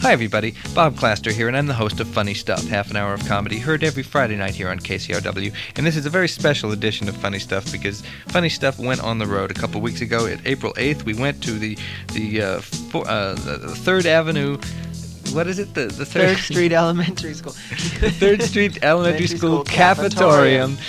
Hi everybody, Bob Claster here, and I'm the host of Funny Stuff, half an hour of comedy, heard every Friday night here on KCRW. And this is a very special edition of Funny Stuff because Funny Stuff went on the road a couple weeks ago. At April 8th, we went to the 3rd Avenue. What is it? The 3rd Street Elementary School. The 3rd Street Elementary School Cafetorium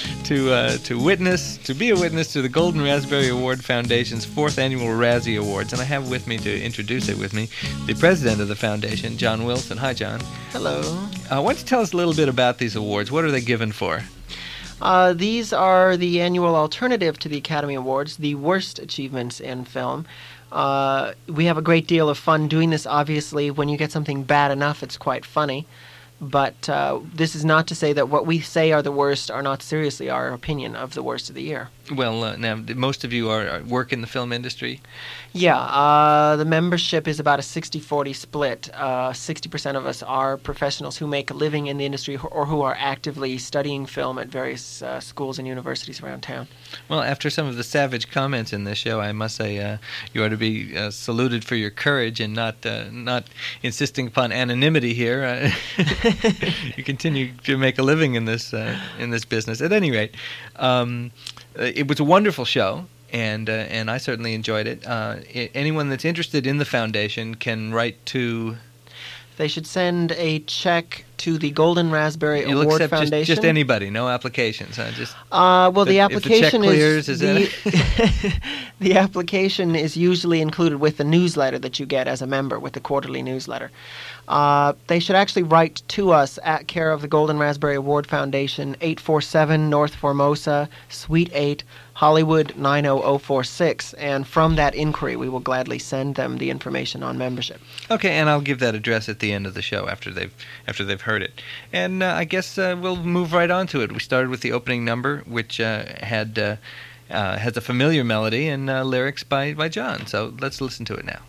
to be a witness to the Golden Raspberry Award Foundation's 4th annual Razzie Awards. And I have with me to introduce it with me the president of the foundation, John Wilson. Hi, John. Hello. Why don't you tell us a little bit about these awards? What are they given for? These are the annual alternative to the Academy Awards, the worst achievements in film. We have a great deal of fun doing this. Obviously, when you get something bad enough, it's quite funny. But this is not to say that what we say are the worst are not seriously our opinion of the worst of the year. Well, now, most of you work in the film industry? Yeah, the membership is about a 60-40 split. 60% of us are professionals who make a living in the industry or who are actively studying film at various schools and universities around town. Well, after some of the savage comments in this show, I must say you ought to be saluted for your courage and not insisting upon anonymity here. You continue to make a living in this business. At any rate, it was a wonderful show, and I certainly enjoyed it. Anyone that's interested in the foundation can write to... They should send a check to the Golden Raspberry Award Foundation. Just anybody, no applications, huh? The application if the check clears, the application is usually included with the newsletter that you get as a member, with the quarterly newsletter. They should actually write to us at care of the Golden Raspberry Award Foundation, 847 North Formosa, Suite 8, Hollywood 90046, and from that inquiry we will gladly send them the information on membership. Okay, and I'll give that address at the end of the show after they've heard it. And I guess we'll move right on to it. We started with the opening number, which has a familiar melody and lyrics by John. So let's listen to it now.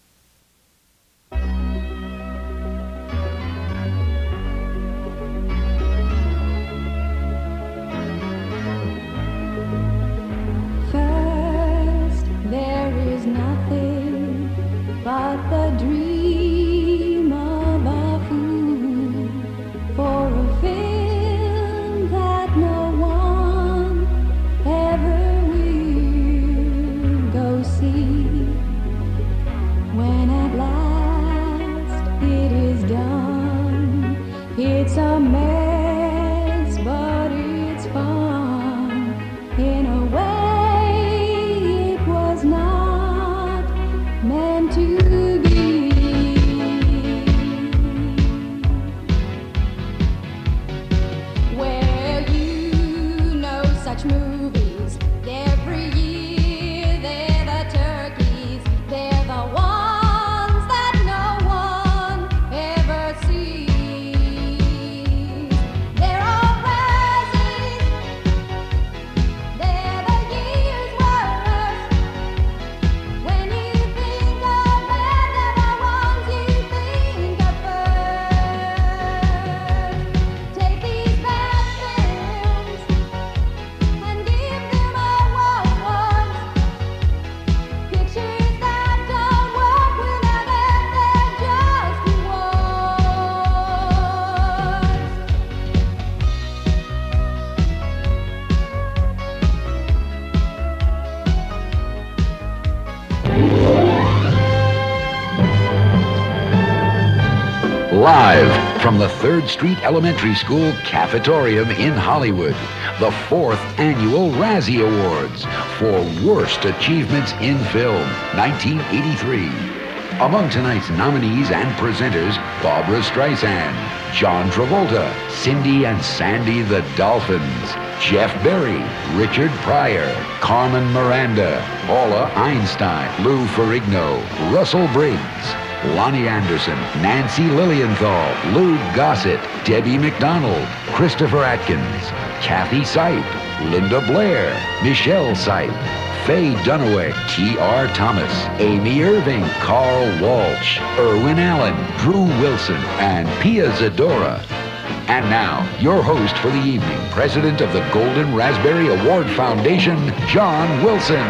But the dream of a fool for a film that no one ever will go see. When at last it is done, it's a mess, but it's fun in a way it was not meant to be. Well, you know such movies. Every year they're the turkeys. They're the ones that no one ever sees. They're all Razzies. They're the year's worst. When you think of them, they're the ones you think of first. Take these bad films and give them awards. Pictures that don't work will never, they're just Live from the 3rd Street Elementary School Cafetorium in Hollywood, the 4th annual Razzie Awards for Worst Achievements in Film, 1983. Among tonight's nominees and presenters, Barbra Streisand, John Travolta, Cindy and Sandy the Dolphins, Jeff Berry, Richard Pryor, Carmen Miranda, Paula Einstein, Lou Ferrigno, Russell Briggs, Lonnie Anderson, Nancy Lilienthal, Lou Gossett, Debbie McDonald, Christopher Atkins, Kathy Seip, Linda Blair, Michelle Seip, Faye Dunaway, T.R. Thomas, Amy Irving, Carl Walsh, Irwin Allen, Drew Wilson, and Pia Zadora. And now, your host for the evening, President of the Golden Raspberry Award Foundation, John Wilson.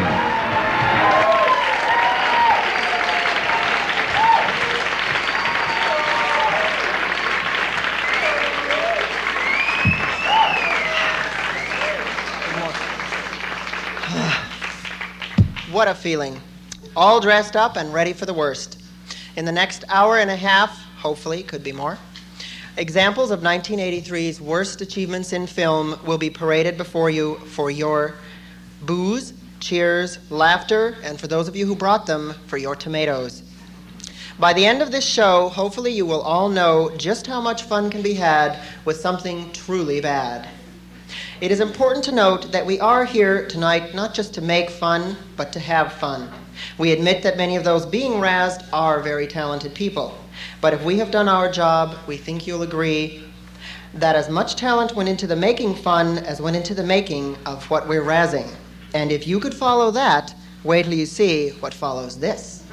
What a feeling. All dressed up and ready for the worst. In the next hour and a half, hopefully, could be more, examples of 1983's worst achievements in film will be paraded before you for your boos, cheers, laughter, and for those of you who brought them, for your tomatoes. By the end of this show, hopefully you will all know just how much fun can be had with something truly bad. It is important to note that we are here tonight not just to make fun, but to have fun. We admit that many of those being razzed are very talented people. But if we have done our job, we think you'll agree that as much talent went into the making fun as went into the making of what we're razzing. And if you could follow that, wait till you see what follows this.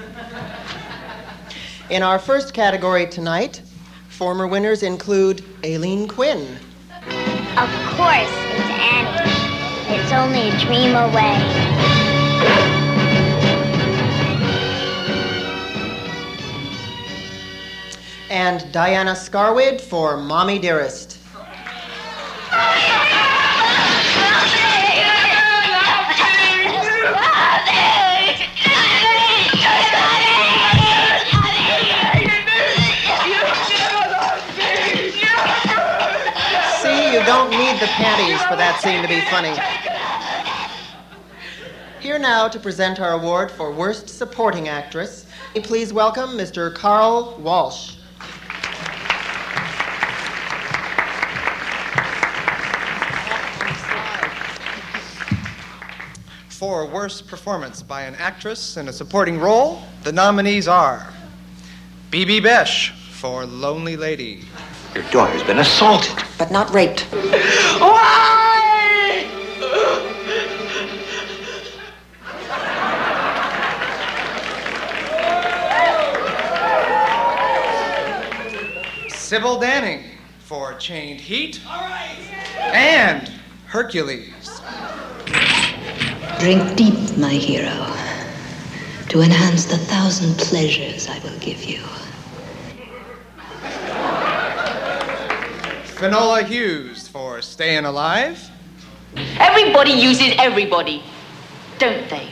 In our first category tonight, former winners include Aileen Quinn, Of course, it's Annie. It's only a dream away. and Diana Scarwid for Mommy Dearest. See, you don't need the panties for that scene to be funny. Here now to present our award for Worst Supporting Actress, please welcome Mr. Carl Walsh. For Worst Performance by an Actress in a Supporting Role, the nominees are Bibi Besh for Lonely Lady. Your daughter's been assaulted. But not raped. Sybil Danning for Chained Heat. And Hercules. Drink deep, my hero, to enhance the 1,000 pleasures I will give you. Finola Hughes for Staying Alive. Everybody uses everybody, don't they?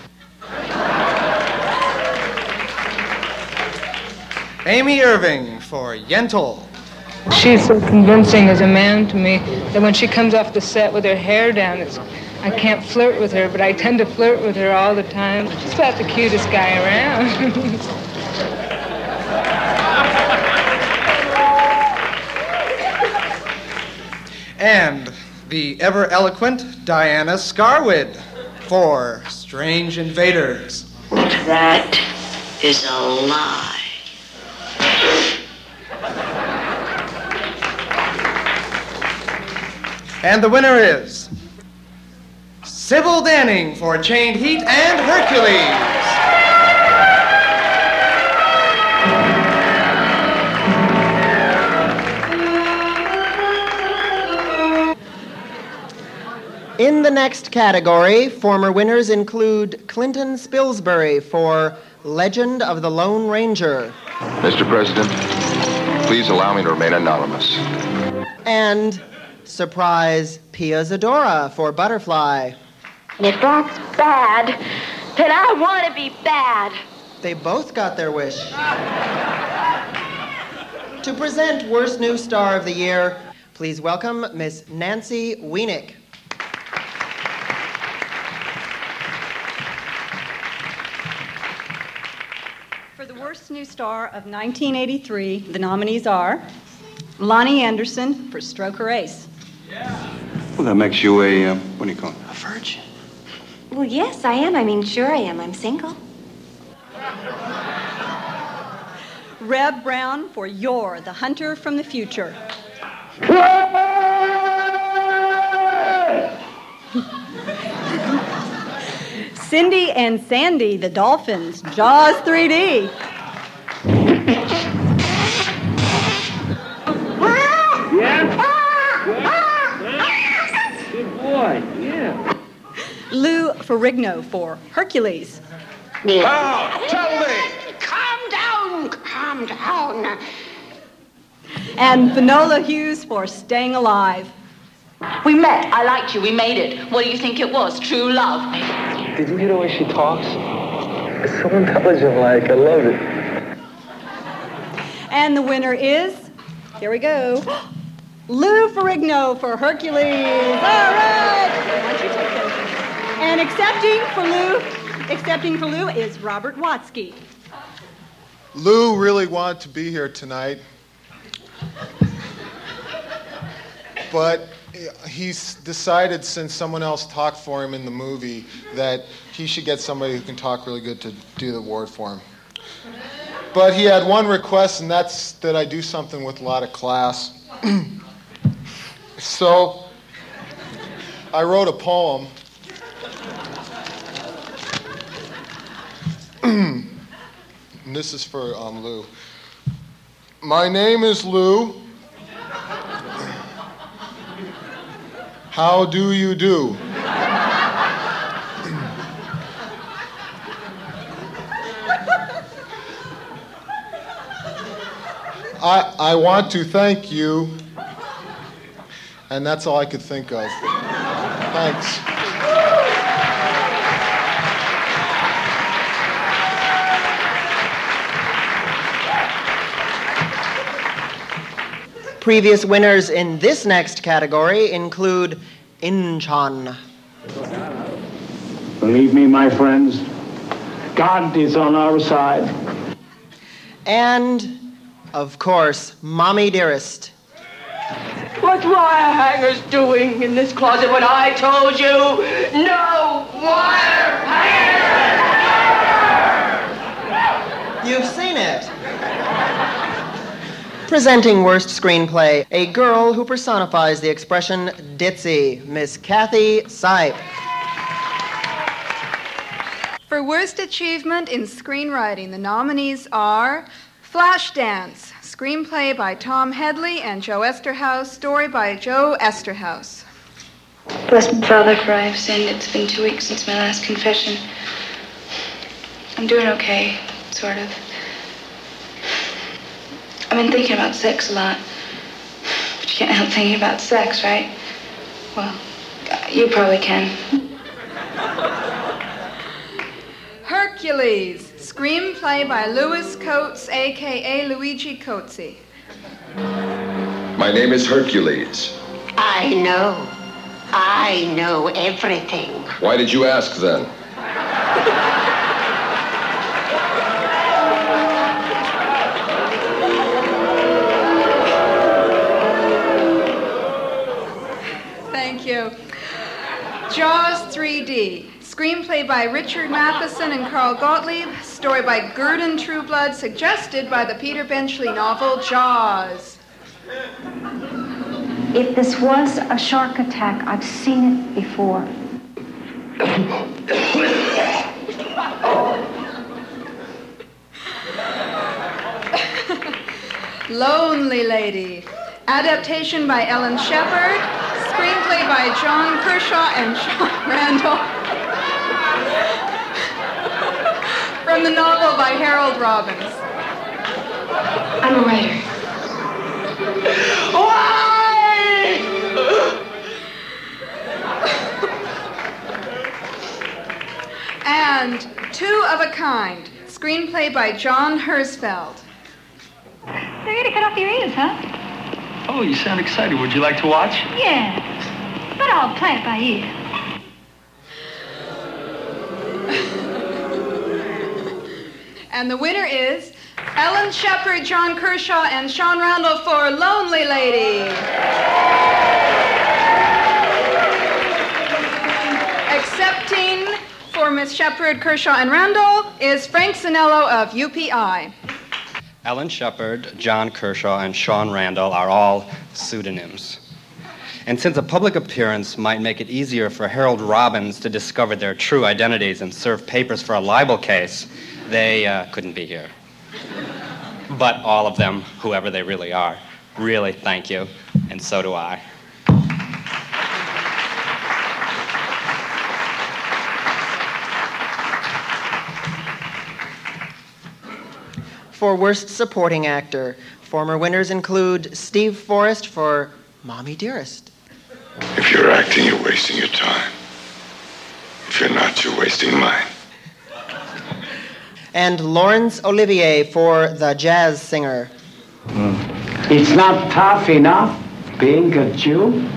Amy Irving for Yentl. She's so convincing as a man to me that when she comes off the set with her hair down, I can't flirt with her, but I tend to flirt with her all the time. She's about the cutest guy around. And the ever-eloquent Diana Scarwid for Strange Invaders. That is a lie. And the winner is Sybil Danning for Chained Heat and Hercules. In the next category, former winners include Clinton Spilsbury for Legend of the Lone Ranger. Mr. President, please allow me to remain anonymous. And surprise Pia Zadora for Butterfly. If that's bad, then I want to be bad. They both got their wish. To present Worst New Star of the Year, please welcome Miss Nancy Wienick. For the Worst New Star of 1983, the nominees are Lonnie Anderson for Stroker Ace. Well, that makes you a, what do you call it? A virgin. Well, yes, I am. I mean, sure I am. I'm single. Reb Brown for You're the Hunter from the Future. Cindy and Sandy, the Dolphins, Jaws 3D. Good boy, yeah. Lou Ferrigno for Hercules. Oh, tell me! Calm down. And Finola Hughes for Staying Alive. We met. I liked you. We made it. What do you think it was? True love. Did you hear the way she talks? It's so intelligent, like, I love it. And the winner is, here we go, Lou Ferrigno for Hercules. All right. Why don't you take it? And accepting for Lou is Robert Watsky. Lou really wanted to be here tonight, but he's decided, since someone else talked for him in the movie, that he should get somebody who can talk really good to do the award for him. But he had one request, and that's that I do something with a lot of class. So I wrote a poem. And this is for Lou. My name is Lou. How do you do? I want to thank you, and that's all I could think of. Thanks. Previous winners in this next category include Inchon. Believe me, my friends, God is on our side. And, of course, Mommy Dearest. What's wire hangers doing in this closet when I told you no wire hangers? You've seen it. Presenting Worst Screenplay, a girl who personifies the expression ditzy, Miss Kathy Sipe. For Worst Achievement in Screenwriting, the nominees are Flashdance, screenplay by Tom Headley and Joe Esterhaus, story by Joe Esterhaus. Bless my Father, for I have sinned. It's been 2 weeks since my last confession. I'm doing okay, sort of. I've been thinking about sex a lot. But you can't help thinking about sex, right? Well, you probably can. Hercules, screenplay by Louis Coates, a.k.a. Luigi Coatsy. My name is Hercules. I know everything. Why did you ask then? Thank you. Jaws 3D, screenplay by Richard Matheson and Carl Gottlieb, story by Gurdon Trueblood, suggested by the Peter Benchley novel Jaws. If this was a shark attack, I've seen it before. Lonely Lady, adaptation by Ellen Shepard, screenplay by John Kershaw and Sean Randall, from the novel by Harold Robbins. I'm a writer. And Two of a Kind, screenplay by John Hersfeld. They're going to cut off your ears, huh? Oh, you sound excited. Would you like to watch? Yeah, but I'll play it by ear. And the winner is Ellen Shepard, John Kershaw, and Sean Randall for Lonely Lady. Accepting for Miss Shepard, Kershaw, and Randall is Frank Sinello of UPI. Ellen Shepard, John Kershaw, and Sean Randall are all pseudonyms. And since a public appearance might make it easier for Harold Robbins to discover their true identities and serve papers for a libel case, they couldn't be here. But all of them, whoever they really are, really thank you, and so do I. For Worst Supporting Actor, former winners include Steve Forrest for Mommy Dearest. If If you're acting, you're wasting your time. If you're not, you're wasting mine. And Laurence Olivier for The Jazz Singer. It's not tough enough being a Jew.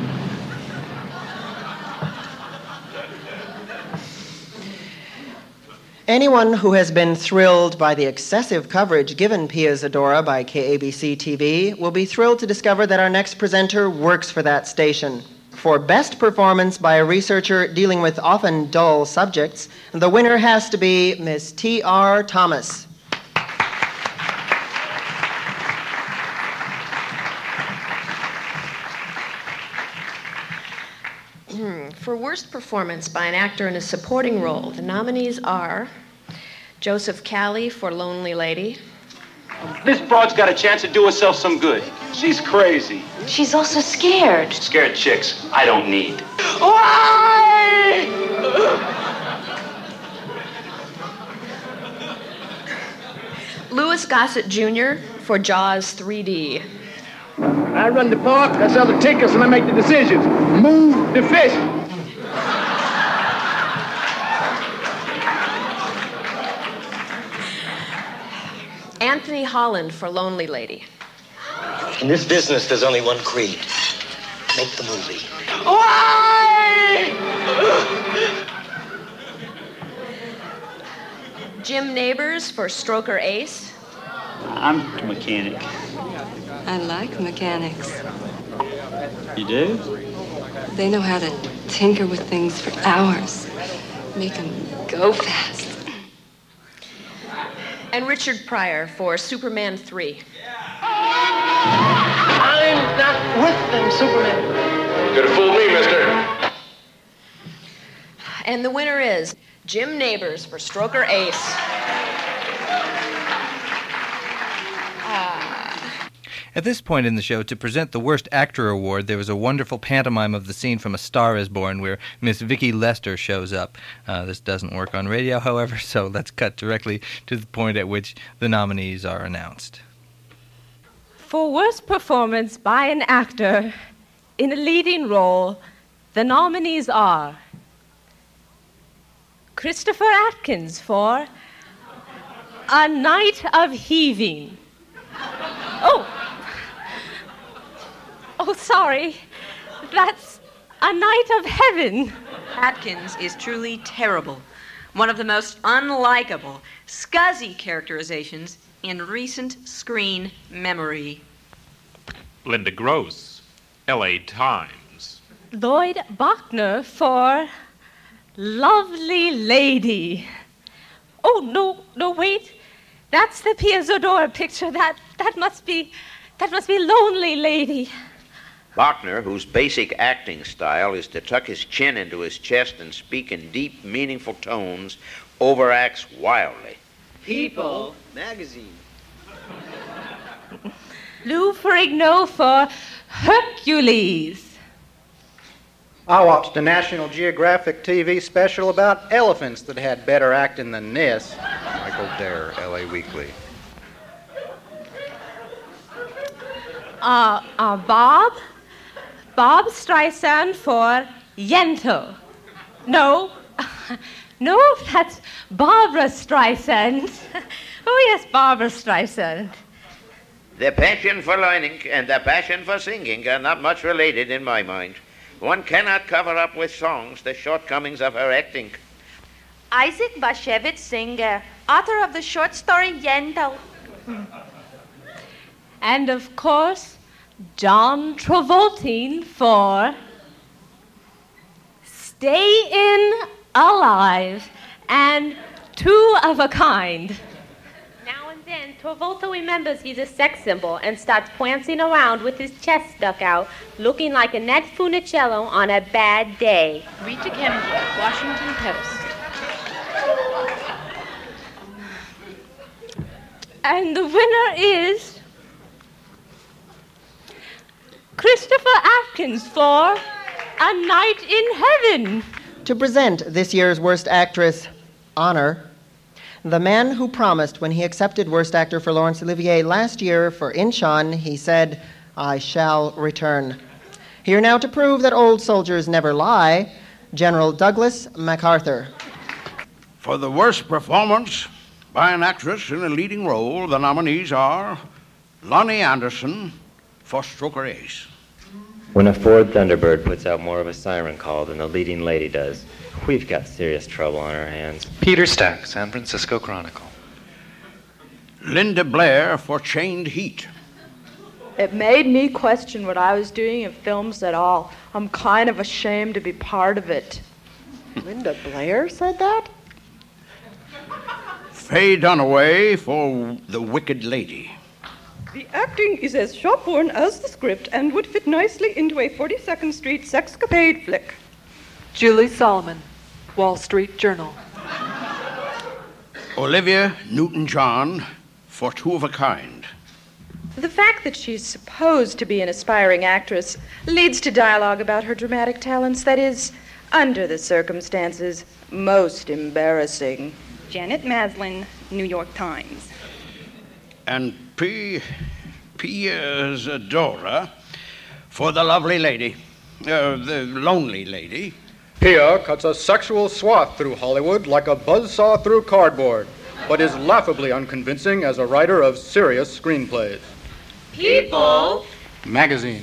Anyone who has been thrilled by the excessive coverage given Pia Zadora by KABC TV will be thrilled to discover that our next presenter works for that station. For best performance by a researcher dealing with often dull subjects, the winner has to be Miss T.R. Thomas. For worst performance by an actor in a supporting role, the nominees are Joseph Calley for Lonely Lady. This broad's got a chance to do herself some good. She's crazy. She's also scared. Scared chicks, I don't need. Why? Louis Gossett Jr. for Jaws 3D. I run the park, I sell the tickets, and I make the decisions. Move the fish. Anthony Holland for Lonely Lady. In this business, there's only one creed. Make the movie. Why? Jim Neighbors for Stroker Ace. I'm a mechanic. I like mechanics. You do? They know how to tinker with things for hours. Make them go fast. And Richard Pryor for Superman 3. I'm not with them, Superman. Could have fooled me, mister. And the winner is Jim Neighbors for Stroker Ace. At this point in the show, to present the Worst Actor Award, there was a wonderful pantomime of the scene from A Star Is Born where Miss Vicki Lester shows up. This doesn't work on radio, however, so let's cut directly to the point at which the nominees are announced. For worst performance by an actor in a leading role, the nominees are Christopher Atkins for A Night of Heaving. Oh, sorry. That's A Night of Heaven. Atkins is truly terrible. One of the most unlikable, scuzzy characterizations in recent screen memory. Linda Gross, L.A. Times. Lloyd Bachner for Lovely Lady. Oh, no, wait. That's the Pia Zadora picture. That must be Lonely Lady. Bachner, whose basic acting style is to tuck his chin into his chest and speak in deep, meaningful tones, overacts wildly. People Magazine. Lou Ferrigno for Hercules. I watched a National Geographic TV special about elephants that had better acting than this. Michael Dare, L.A. Weekly. Bob Streisand for Yentl. No, that's Barbara Streisand. Oh, yes, Barbara Streisand. The passion for learning and the passion for singing are not much related in my mind. One cannot cover up with songs the shortcomings of her acting. Isaac Bashevis Singer, author of the short story Yentl. And, of course, John Travolta for Stay In Alive and Two of a Kind. Now and then, Travolta remembers he's a sex symbol and starts prancing around with his chest stuck out, looking like a Nat Funicello on a bad day. Rita Kennedy, Washington Post. And the winner is Christopher Atkins for A Night in Heaven. To present this year's Worst Actress honor, the man who promised when he accepted Worst Actor for Laurence Olivier last year for Inchon, he said, "I shall return." Here now to prove that old soldiers never lie, General Douglas MacArthur. For the worst performance by an actress in a leading role, the nominees are Lonnie Anderson for Stroker Ace. When a Ford Thunderbird puts out more of a siren call than the leading lady does, we've got serious trouble on our hands. Peter Stack, San Francisco Chronicle. Linda Blair for Chained Heat. It made me question what I was doing in films at all. I'm kind of ashamed to be part of it. Linda Blair said that? Faye Dunaway for The Wicked Lady. The acting is as shop-worn as the script and would fit nicely into a 42nd Street sexcapade flick. Julie Solomon, Wall Street Journal. Olivia Newton-John for Two of a Kind. The fact that she's supposed to be an aspiring actress leads to dialogue about her dramatic talents that is, under the circumstances, most embarrassing. Janet Maslin, New York Times. And Pia Zadora for The Lovely Lady, the Lonely Lady. Pia cuts a sexual swath through Hollywood like a buzzsaw through cardboard, but is laughably unconvincing as a writer of serious screenplays. People. Magazine.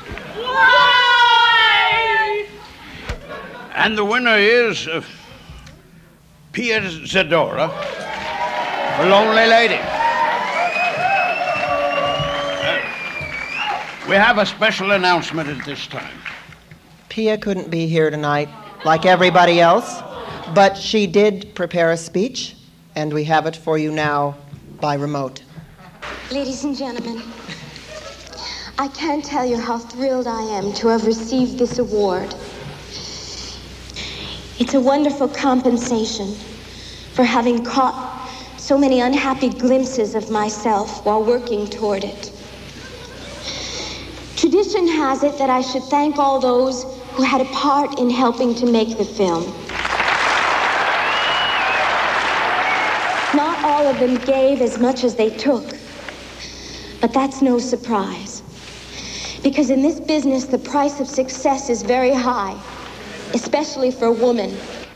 Why? And the winner is Pia Zadora for Lonely Lady. We have a special announcement at this time. Pia couldn't be here tonight, like everybody else, but she did prepare a speech, and we have it for you now by remote. Ladies and gentlemen, I can't tell you how thrilled I am to have received this award. It's a wonderful compensation for having caught so many unhappy glimpses of myself while working toward it. Tradition has it that I should thank all those who had a part in helping to make the film. Not all of them gave as much as they took, but that's no surprise. Because in this business, the price of success is very high, especially for a woman.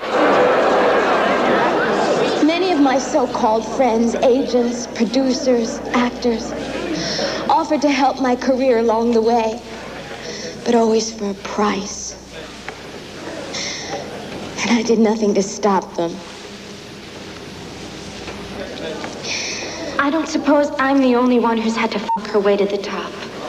Many of my so-called friends, agents, producers, actors, offered to help my career along the way, but always for a price. And I did nothing to stop them. I don't suppose I'm the only one who's had to fuck her way to the top.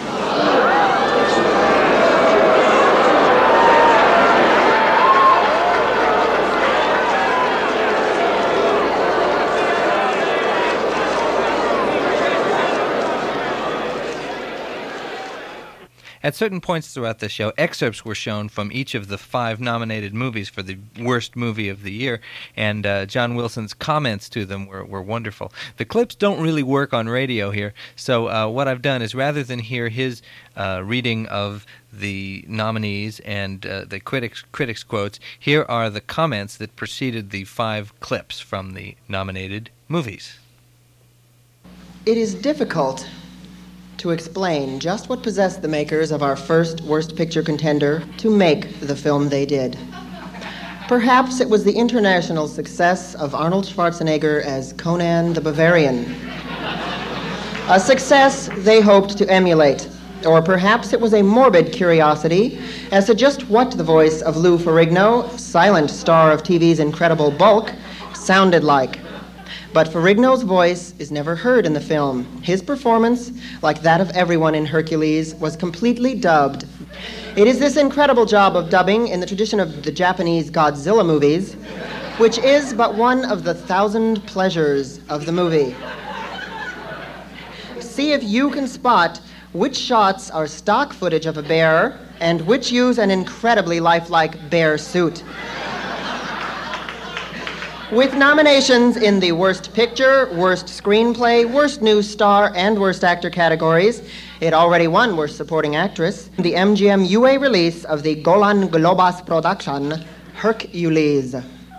At certain points throughout the show, excerpts were shown from each of the 5 nominated movies for the worst movie of the year, and John Wilson's comments to them were wonderful. The clips don't really work on radio here, so what I've done is rather than hear his reading of the nominees and the critics' quotes, here are the comments that preceded the 5 clips from the nominated movies. It is difficult to explain just what possessed the makers of our first Worst Picture contender to make the film they did. Perhaps it was the international success of Arnold Schwarzenegger as Conan the Bavarian, a success they hoped to emulate. Or perhaps it was a morbid curiosity as to just what the voice of Lou Ferrigno, silent star of TV's incredible Bulk, sounded like. But Ferrigno's voice is never heard in the film. His performance, like that of everyone in Hercules, was completely dubbed. It is this incredible job of dubbing in the tradition of the Japanese Godzilla movies, which is but one of the 1,000 pleasures of the movie. See if you can spot which shots are stock footage of a bear and which use an incredibly lifelike bear suit. With nominations in the Worst Picture, Worst Screenplay, Worst New Star, and Worst Actor categories, it already won Worst Supporting Actress, the MGM UA release of the Golan Globus production, Hercules.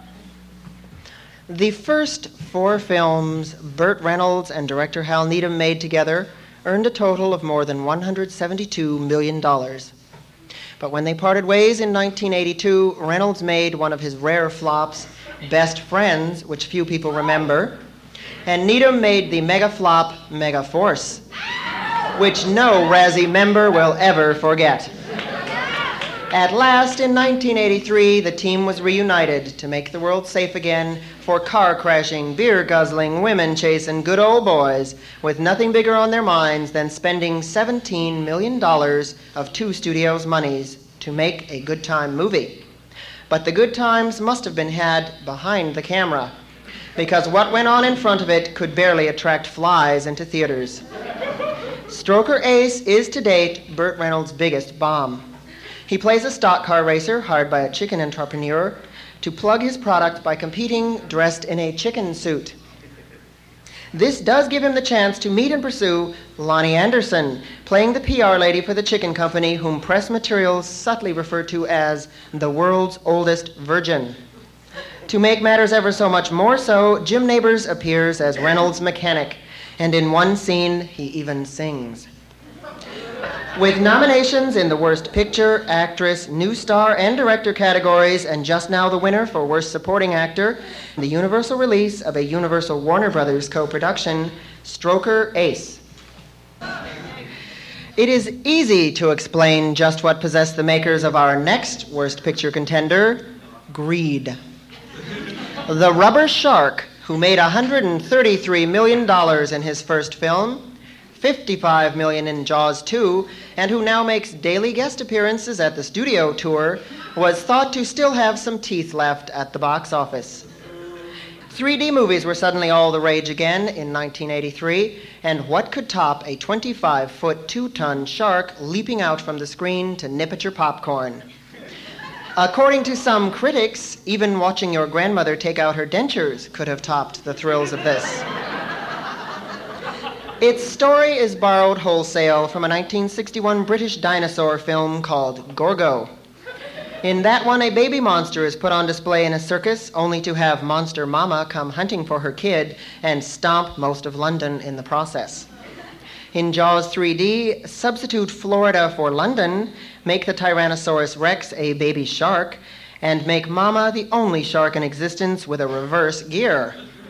The first 4 films Burt Reynolds and director Hal Needham made together earned a total of more than $172 million. But when they parted ways in 1982, Reynolds made one of his rare flops, Best Friends, which few people remember, and Needham made the mega flop, Mega Force, which no Razzie member will ever forget. At last, in 1983, the team was reunited to make the world safe again for car-crashing, beer-guzzling, women-chasing good old boys with nothing bigger on their minds than spending $17 million of two studios' monies to make a good time movie. But the good times must have been had behind the camera, because what went on in front of it could barely attract flies into theaters. Stroker Ace is to date Burt Reynolds' biggest bomb. He plays a stock car racer hired by a chicken entrepreneur to plug his product by competing dressed in a chicken suit. This does give him the chance to meet and pursue Lonnie Anderson, playing the PR lady for the chicken company, whom press materials subtly refer to as the world's oldest virgin. To make matters ever so much more so, Jim Nabors appears as Reynolds' mechanic, and in one scene, he even sings. With nominations in the Worst Picture, Actress, New Star, and Director categories, and just now the winner for Worst Supporting Actor, the universal release of a Universal Warner Brothers co-production, Stroker Ace. It is easy to explain just what possessed the makers of our next Worst Picture contender, greed. The rubber shark, who made $133 million in his first film, $55 million in Jaws 2, and who now makes daily guest appearances at the studio tour, was thought to still have some teeth left at the box office. 3D movies were suddenly all the rage again in 1983, and what could top a 25-foot, 2-ton shark leaping out from the screen to nip at your popcorn? According to some critics, even watching your grandmother take out her dentures could have topped the thrills of this. Its story is borrowed wholesale from a 1961 British dinosaur film called Gorgo. In that one, a baby monster is put on display in a circus, only to have Monster Mama come hunting for her kid and stomp most of London in the process. In Jaws 3D, substitute Florida for London, make the Tyrannosaurus Rex a baby shark, and make Mama the only shark in existence with a reverse gear.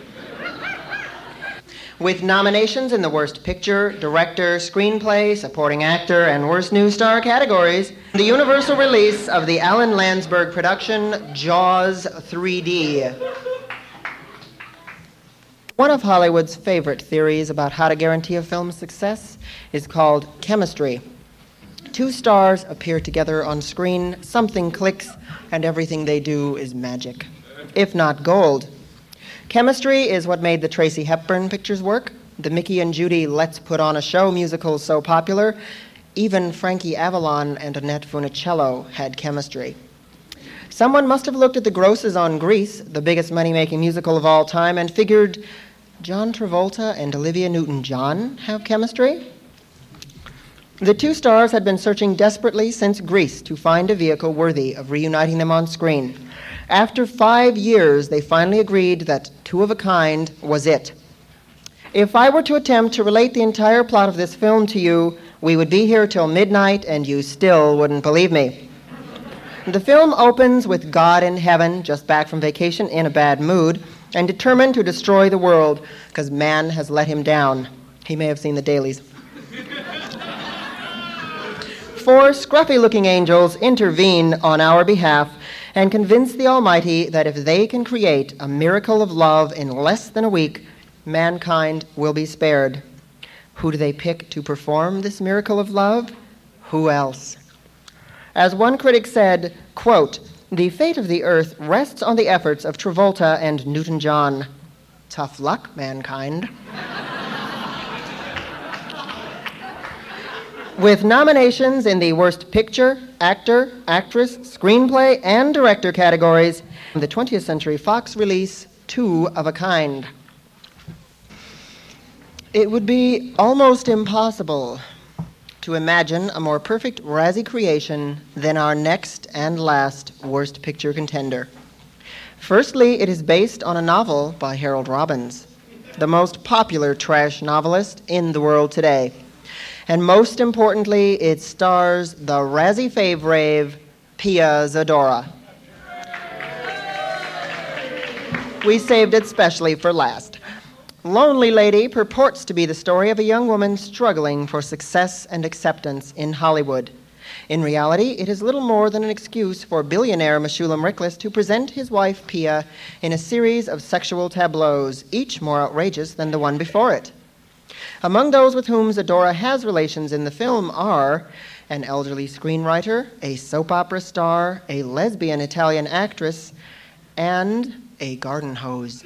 With nominations in the Worst Picture, Director, Screenplay, Supporting Actor, and Worst New Star categories, the universal release of the Alan Landsberg production, Jaws 3D. One of Hollywood's favorite theories about how to guarantee a film's success is called chemistry. Two stars appear together on screen, something clicks, and everything they do is magic, if not gold. Chemistry is what made the Tracy Hepburn pictures work, the Mickey and Judy Let's Put on a Show musicals so popular. Even Frankie Avalon and Annette Funicello had chemistry. Someone must have looked at the grosses on Grease, the biggest money-making musical of all time, and figured, John Travolta and Olivia Newton-John have chemistry? The two stars had been searching desperately since Grease to find a vehicle worthy of reuniting them on screen. After 5 years, they finally agreed that Two of a Kind was it. If I were to attempt to relate the entire plot of this film to you, we would be here till midnight and you still wouldn't believe me. The film opens with God in heaven, just back from vacation in a bad mood, and determined to destroy the world because man has let him down. He may have seen the dailies. 4 scruffy-looking angels intervene on our behalf and convince the Almighty that if they can create a miracle of love in less than a week, mankind will be spared. Who do they pick to perform this miracle of love? Who else? As one critic said, quote, "The fate of the earth rests on the efforts of Travolta and Newton-John. Tough luck, mankind." With nominations in the Worst Picture, Actor, Actress, Screenplay, and Director categories, the 20th Century Fox release, Two of a Kind. It would be almost impossible to imagine a more perfect Razzie creation than our next and last Worst Picture contender. Firstly, it is based on a novel by Harold Robbins, the most popular trash novelist in the world today. And most importantly, it stars the Razzie fave-rave, Pia Zadora. We saved it specially for last. Lonely Lady purports to be the story of a young woman struggling for success and acceptance in Hollywood. In reality, it is little more than an excuse for billionaire Meshulam Riklis to present his wife, Pia, in a series of sexual tableaus, each more outrageous than the one before it. Among those with whom Zadora has relations in the film are an elderly screenwriter, a soap opera star, a lesbian Italian actress, and a garden hose.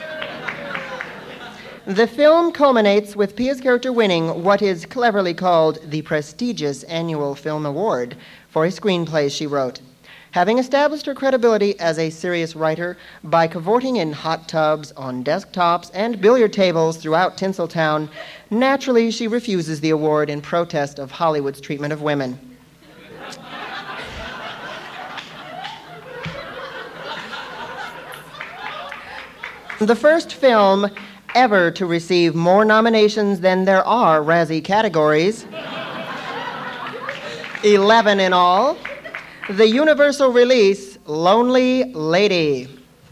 The film culminates with Pia's character winning what is cleverly called the prestigious Annual Film Award for a screenplay she wrote. Having established her credibility as a serious writer by cavorting in hot tubs, on desktops, and billiard tables throughout Tinseltown, naturally she refuses the award in protest of Hollywood's treatment of women. The first film ever to receive more nominations than there are Razzie categories, 11 in all, the universal release, Lonely Lady.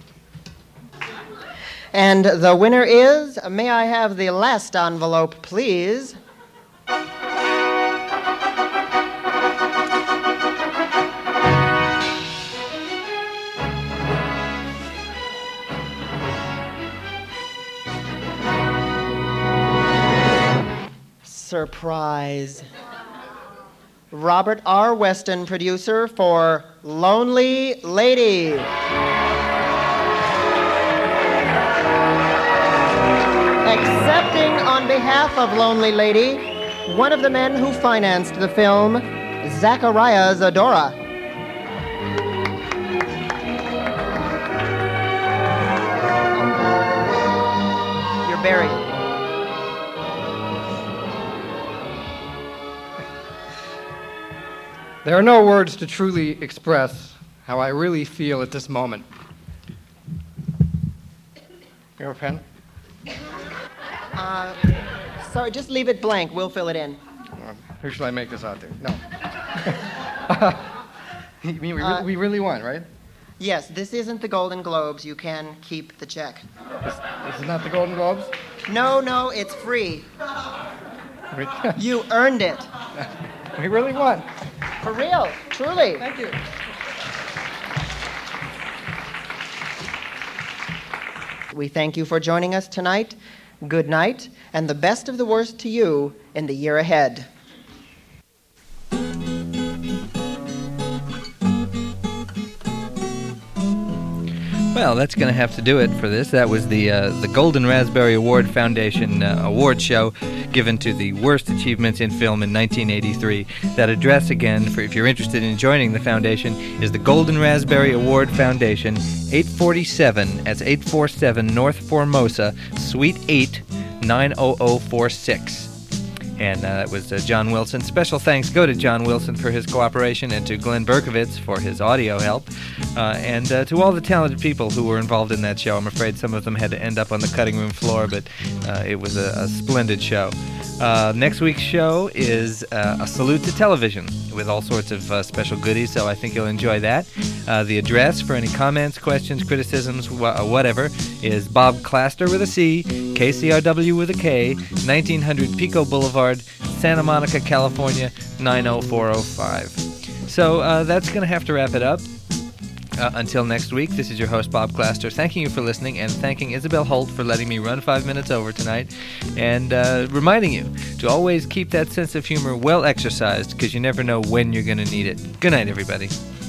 And the winner is, may I have the last envelope, please? Surprise. Robert R. Weston, producer for Lonely Lady. Accepting on behalf of Lonely Lady, one of the men who financed the film, Zachariah Zadora. You're buried. There are no words to truly express how I really feel at this moment. You have a pen? Sorry, just leave it blank. We'll fill it in. Who should I make this out to? No. You mean we really won, right? Yes, this isn't the Golden Globes. You can keep the check. This is not the Golden Globes? No, it's free. You earned it. We really won. For real, truly. Thank you. We thank you for joining us tonight. Good night, and the best of the worst to you in the year ahead. Well, that's going to have to do it for this. That was the Golden Raspberry Award Foundation award show given to the worst achievements in film in 1983. That address, again, for if you're interested in joining the foundation, is the Golden Raspberry Award Foundation, 847, that's 847 North Formosa, Suite 8, 90046. And that was John Wilson. Special thanks go to John Wilson for his cooperation and to Glenn Berkowitz for his audio help. And to all the talented people who were involved in that show. I'm afraid some of them had to end up on the cutting room floor, but it was a splendid show. Next week's show is a salute to television with all sorts of special goodies, so I think you'll enjoy that. The address for any comments, questions, criticisms, whatever, is Bob Claster with a C, KCRW with a K, 1900 Pico Boulevard, Santa Monica, California, 90405. So that's going to have to wrap it up. Until next week, this is your host, Bob Claster, thanking you for listening and thanking Isabel Holt for letting me run 5 minutes over tonight, and reminding you to always keep that sense of humor well exercised, because you never know when you're going to need it. Good night, everybody.